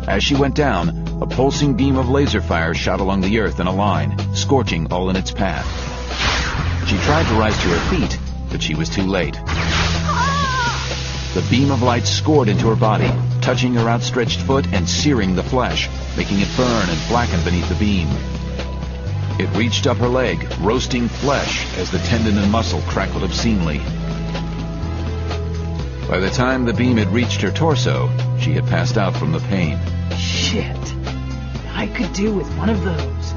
As she went down, a pulsing beam of laser fire shot along the earth in a line, scorching all in its path. She tried to rise to her feet, but she was too late. The beam of light scored into her body, touching her outstretched foot and searing the flesh, making it burn and blacken beneath the beam. It reached up her leg, roasting flesh as the tendon and muscle crackled obscenely. By the time the beam had reached her torso, she had passed out from the pain. Shit. I could do with one of those.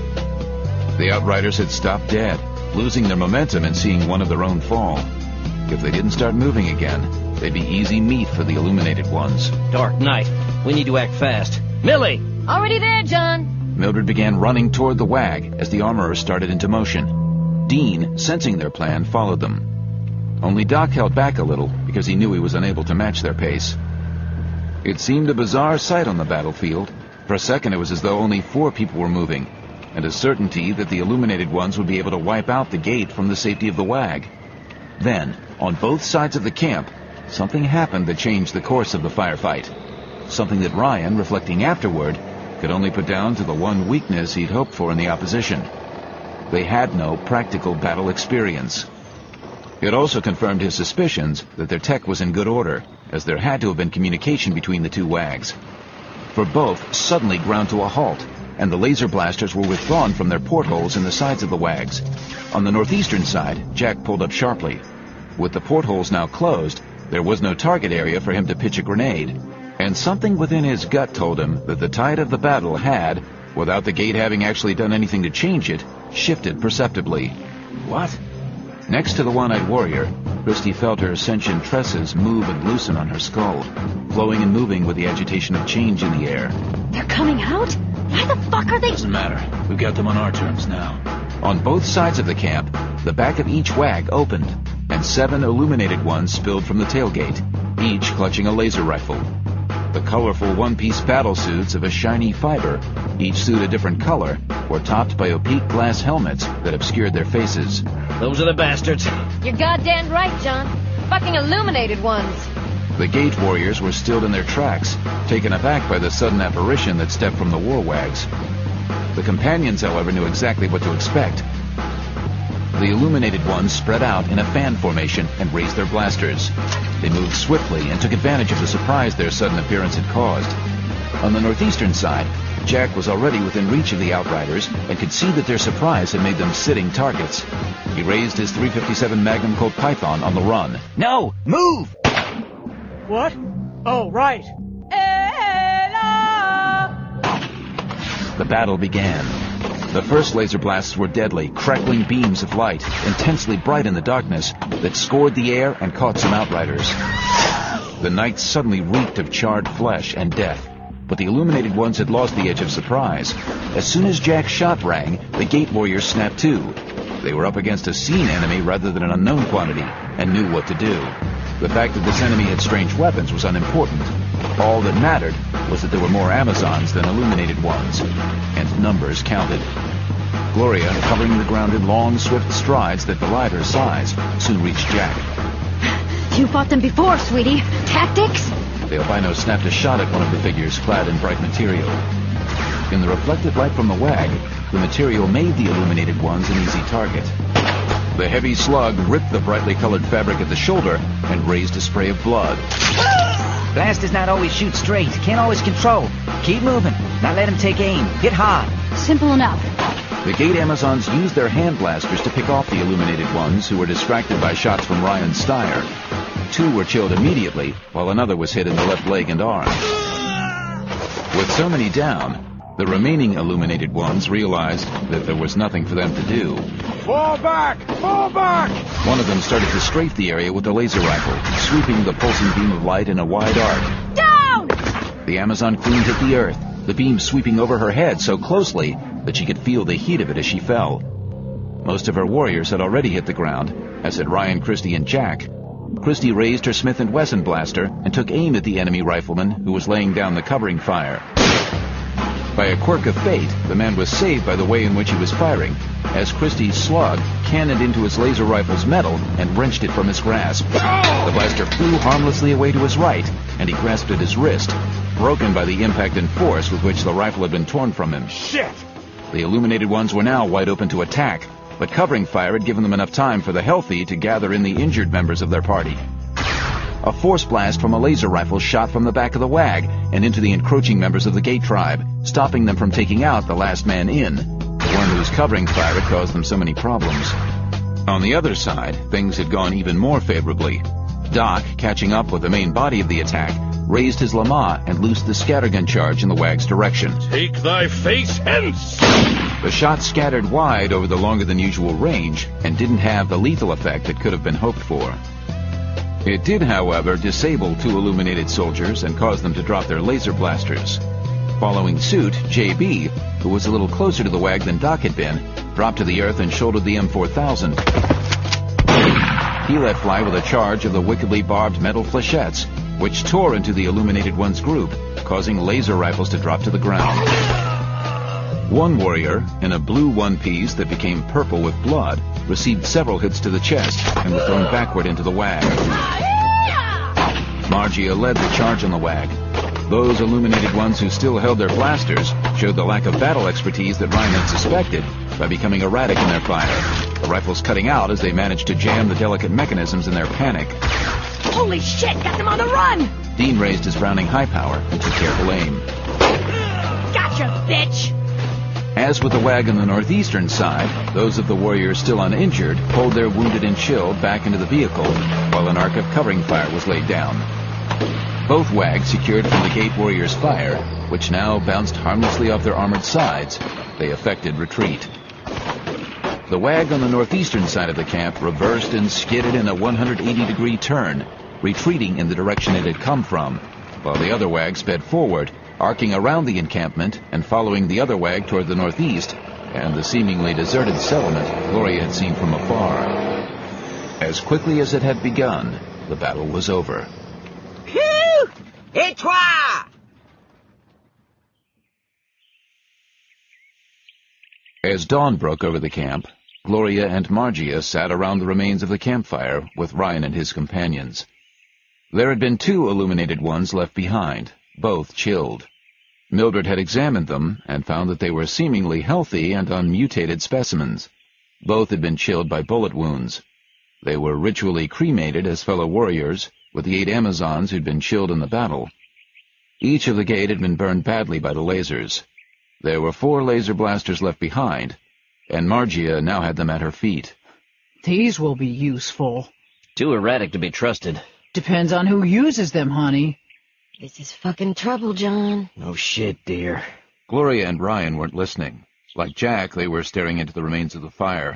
The Outriders had stopped dead, losing their momentum and seeing one of their own fall. If they didn't start moving again, they'd be easy meat for the Illuminated Ones. Dark Knight, we need to act fast. Millie! Already there, John. Mildred began running toward the WAG as the armorer started into motion. Dean, sensing their plan, followed them. Only Doc held back a little because he knew he was unable to match their pace. It seemed a bizarre sight on the battlefield. For a second it was as though only 4 people were moving, and a certainty that the Illuminated Ones would be able to wipe out the gate from the safety of the WAG. Then, on both sides of the camp, something happened that changed the course of the firefight. Something that Ryan, reflecting afterward, could only put down to the one weakness he'd hoped for in the opposition. They had no practical battle experience. It also confirmed his suspicions that their tech was in good order, as there had to have been communication between the 2 WAGs. For both suddenly ground to a halt, and the laser blasters were withdrawn from their portholes in the sides of the WAGs. On the northeastern side, Jack pulled up sharply. With the portholes now closed, there was no target area for him to pitch a grenade, and something within his gut told him that the tide of the battle had, without the gate having actually done anything to change it, shifted perceptibly. What? Next to the one-eyed warrior, Christy felt her ascension tresses move and loosen on her skull, flowing and moving with the agitation of change in the air. They're coming out? Why the fuck are they... Doesn't matter. We've got them on our terms now. On both sides of the camp, the back of each WAG opened, and 7 Illuminated Ones spilled from the tailgate, each clutching a laser rifle. The colorful one-piece battle suits of a shiny fiber, each suit a different color, were topped by opaque glass helmets that obscured their faces. Those are the bastards. You're goddamn right, John. Fucking Illuminated Ones. The gate warriors were stilled in their tracks, taken aback by the sudden apparition that stepped from the war WAGs. The companions, however, knew exactly what to expect. The Illuminated Ones spread out in a fan formation and raised their blasters. They moved swiftly and took advantage of the surprise their sudden appearance had caused. On the northeastern side, Jack was already within reach of the Outriders and could see that their surprise had made them sitting targets. He raised his .357 Magnum Colt Python on the run. No! Move! What? Oh, right. The battle began. The first laser blasts were deadly, crackling beams of light, intensely bright in the darkness, that scored the air and caught some Outriders. The night suddenly reeked of charred flesh and death, but the Illuminated Ones had lost the edge of surprise. As soon as Jack's shot rang, the Gate Warriors snapped to. They were up against a seen enemy rather than an unknown quantity, and knew what to do. The fact that this enemy had strange weapons was unimportant. All that mattered was that there were more Amazons than Illuminated Ones, and numbers counted. Gloria, covering the ground in long, swift strides that belied her size, soon reached Jack. You fought them before, sweetie. Tactics? The albino snapped a shot at one of the figures clad in bright material. In the reflected light from the WAG, the material made the Illuminated Ones an easy target. The heavy slug ripped the brightly colored fabric at the shoulder and raised a spray of blood. Blasters not always shoot straight. Can't always control. Keep moving. Not let him take aim. Hit hard. Simple enough. The Gate Amazons used their hand blasters to pick off the Illuminated Ones who were distracted by shots from Ryan Steyer. 2 were killed immediately, while another was hit in the left leg and arm. With so many down, the remaining Illuminated Ones realized that there was nothing for them to do. Fall back! Fall back! One of them started to strafe the area with a laser rifle, sweeping the pulsing beam of light in a wide arc. Down! The Amazon Queen hit the earth, the beam sweeping over her head so closely that she could feel the heat of it as she fell. Most of her warriors had already hit the ground, as had Ryan, Christy, and Jack. Christy raised her Smith & Wesson blaster and took aim at the enemy rifleman who was laying down the covering fire. By a quirk of fate, the man was saved by the way in which he was firing, as Christie's slug cannoned into his laser rifle's metal and wrenched it from his grasp. The blaster flew harmlessly away to his right, and he grasped at his wrist. broken by the impact and force with which the rifle had been torn from him. Shit! The illuminated ones were now wide open to attack, but covering fire had given them enough time for the healthy to gather in the injured members of their party. A force blast from a laser rifle shot from the back of the WAG and into the encroaching members of the Gate tribe, stopping them from taking out the last man in, the one whose covering fire had caused them so many problems. On the other side, things had gone even more favorably. Doc, catching up with the main body of the attack, raised his Lama and loosed the scattergun charge in the WAG's direction. Take thy face hence! The shot scattered wide over the longer-than-usual range and didn't have the lethal effect that could have been hoped for. It did, however, disable 2 illuminated soldiers and cause them to drop their laser blasters. Following suit, JB, who was a little closer to the WAG than Doc had been, dropped to the earth and shouldered the M4000. He let fly with a charge of the wickedly barbed metal flechettes, which tore into the illuminated one's group, causing laser rifles to drop to the ground. One warrior, in a blue one-piece that became purple with blood, received several hits to the chest and was thrown backward into the WAG. Margia led the charge on the WAG. Those illuminated ones who still held their blasters showed the lack of battle expertise that Ryan had suspected by becoming erratic in their fire, the rifles cutting out as they managed to jam the delicate mechanisms in their panic. Holy shit, got them on the run! Dean raised his Browning high power and took careful aim. Gotcha, bitch! As with the WAG on the northeastern side, those of the warriors still uninjured pulled their wounded and chilled back into the vehicle, while an arc of covering fire was laid down. Both WAGs secured from the Gate warriors' fire, which now bounced harmlessly off their armored sides. They effected retreat. The WAG on the northeastern side of the camp reversed and skidded in a 180-degree turn, retreating in the direction it had come from, while the other WAG sped forward, arcing around the encampment and following the other WAG toward the northeast and the seemingly deserted settlement Gloria had seen from afar. As quickly as it had begun, the battle was over. Phew! Et toi! As dawn broke over the camp, Gloria and Margia sat around the remains of the campfire with Ryan and his companions. There had been 2 illuminated ones left behind, both chilled. Mildred had examined them and found that they were seemingly healthy and unmutated specimens. Both had been chilled by bullet wounds. They were ritually cremated as fellow warriors, with the 8 Amazons who'd been chilled in the battle. Each of the Gate had been burned badly by the lasers. There were 4 laser blasters left behind, and Margia now had them at her feet. These will be useful. Too erratic to be trusted. Depends on who uses them, honey. This is fucking trouble, John. No shit, dear. Gloria and Ryan weren't listening. Like Jack, they were staring into the remains of the fire.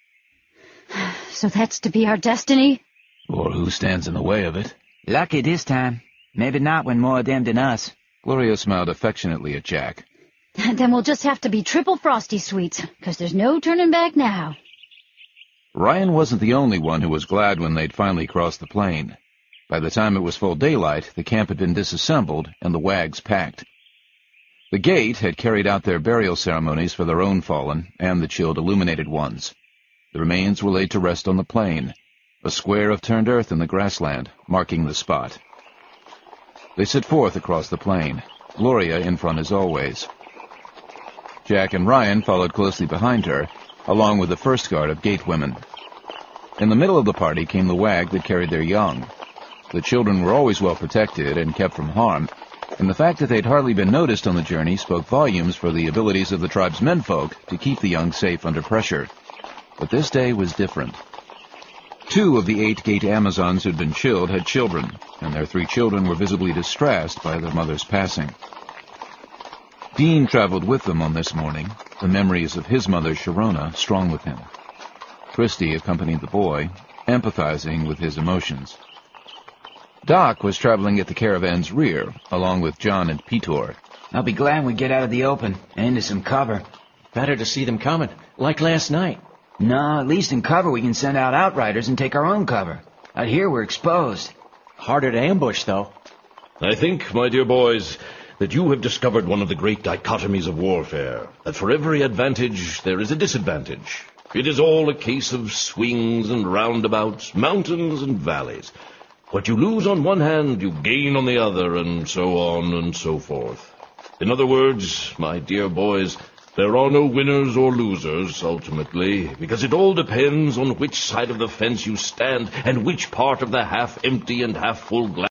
So that's to be our destiny? Or who stands in the way of it? Lucky this time. Maybe not when more of them than us. Gloria smiled affectionately at Jack. Then we'll just have to be triple Frosty Sweets, 'cause there's no turning back now. Ryan wasn't the only one who was glad when they'd finally crossed the plain. By the time it was full daylight, the camp had been disassembled and the WAGs packed. The Gate had carried out their burial ceremonies for their own fallen and the chilled illuminated ones. The remains were laid to rest on the plain, a square of turned earth in the grassland, marking the spot. They set forth across the plain, Gloria in front as always. Jack and Ryan followed closely behind her, along with the first guard of Gate women. In the middle of the party came the WAG that carried their young. The children were always well protected and kept from harm, and the fact that they'd hardly been noticed on the journey spoke volumes for the abilities of the tribe's menfolk to keep the young safe under pressure. But this day was different. 2 of the 8 Gate Amazons who'd been chilled had children, and their 3 children were visibly distressed by their mother's passing. Dean traveled with them on this morning, the memories of his mother, Sharona, strong with him. Christy accompanied the boy, empathizing with his emotions. Doc was traveling at the caravan's rear, along with John and Petor. I'll be glad we get out of the open and into some cover. Better to see them coming, like last night. No, at least in cover we can send out outriders and take our own cover. Out here we're exposed. Harder to ambush, though. I think, my dear boys, that you have discovered one of the great dichotomies of warfare, that for every advantage there is a disadvantage. It is all a case of swings and roundabouts, mountains and valleys. What you lose on one hand, you gain on the other, and so on and so forth. In other words, my dear boys, there are no winners or losers, ultimately, because it all depends on which side of the fence you stand and which part of the half-empty and half-full glass